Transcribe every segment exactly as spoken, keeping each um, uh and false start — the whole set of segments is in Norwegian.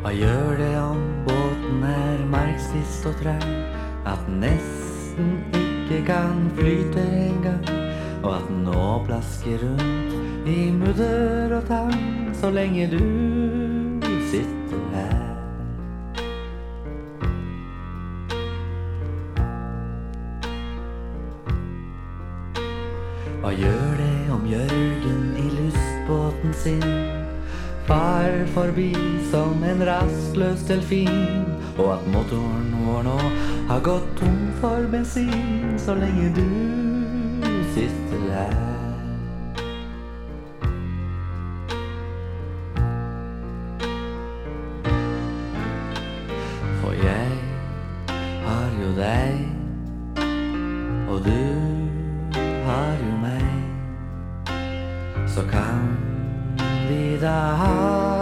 Hva gjør det om båten er marxist og trang, at den nesten ikke kan flyte en gang, og at den nå plasker rundt i mudder og tang, så lenge du sitter her. Hva gjør det om Jørgen i lystbåten sin far forbi som en rastløs delfin, og at motoren vår nå har gått tom for bensin, så lenge du sitter her. For jeg har jo deg, og du har jo meg, så kan vi da ha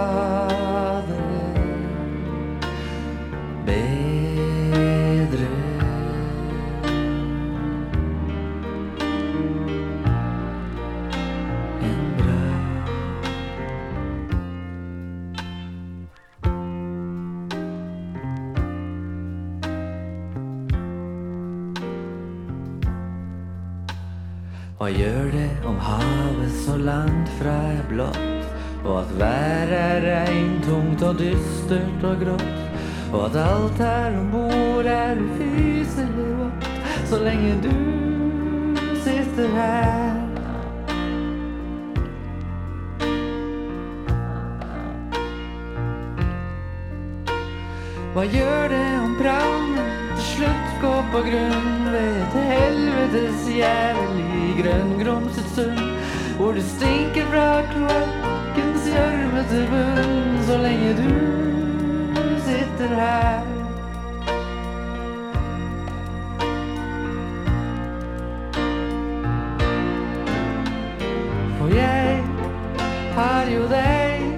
det bedre. Enn bra. Hva gjør det om havet så langt fra er blått, og at været er regn, tungt og dystert og grått, og at alt her ombord er ufyselig vått, så lenge du sitter her. Hva gjør det om brannen til slutt går på grunn ved et helvetes jævlig grønn-grumset sund, hvor det stinker fra kloakkens gjørmete bunn, så lenge du sitter her. For jeg har jo deg,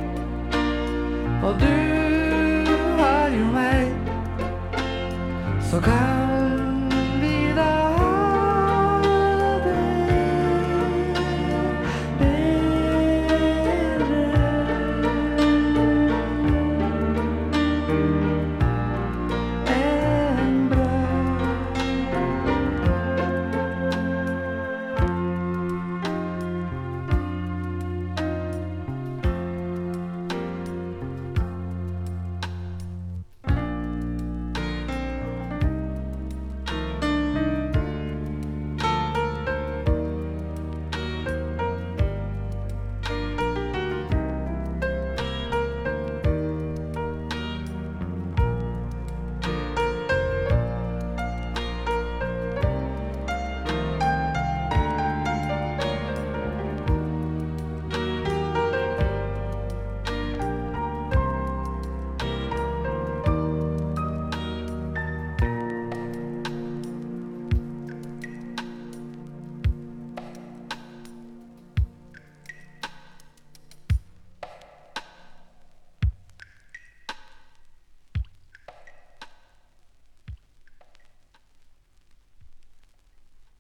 og du har jo meg, så kan